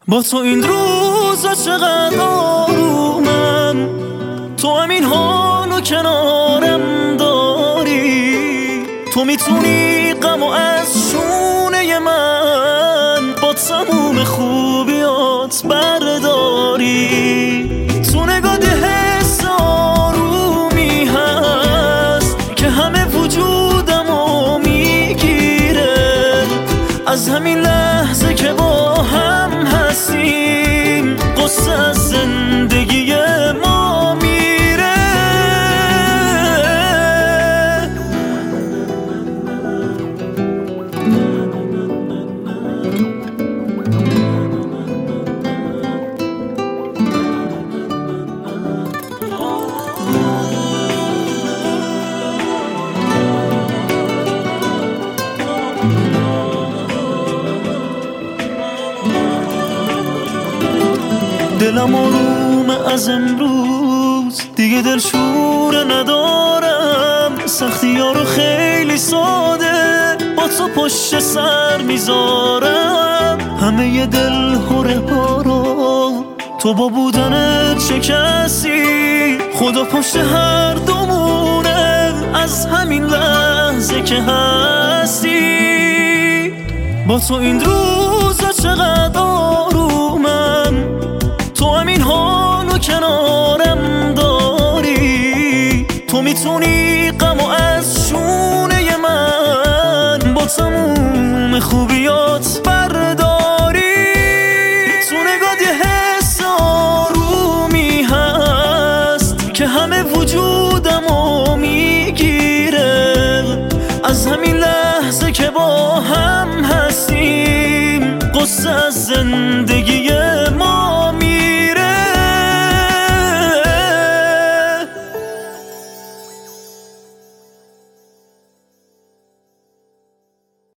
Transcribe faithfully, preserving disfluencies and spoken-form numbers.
با تو این روزا چقدر آرومم، تو همین حالو کنارم داری. تو میتونی غمو از شونه من با تموم خوبیات برداری. تو نگات حس آرومی هست که همه وجودمو میگیره. از همین لحظه که با هم هستیم قصه از زندگی ما میره. دلم آرومه از امروز، دیگه دلشوره ندارم. سختی ها رو خیلی ساده با تو پشت سر میذارم. همه ی دل هره ها رو تو با بودنت شکستی. خدا پشت هر دومونه از همین لحظه که هستی. با تو این روزا چقدر آرومم، تو همین حالو کنارم داری. تو میتونی غمو از شونه من با تموم خوبیات برداری. تو نگات یه حس آرومی هست که همه وجودمو میگیره. از همین لحظه که با هم هستیم قصه از زندگی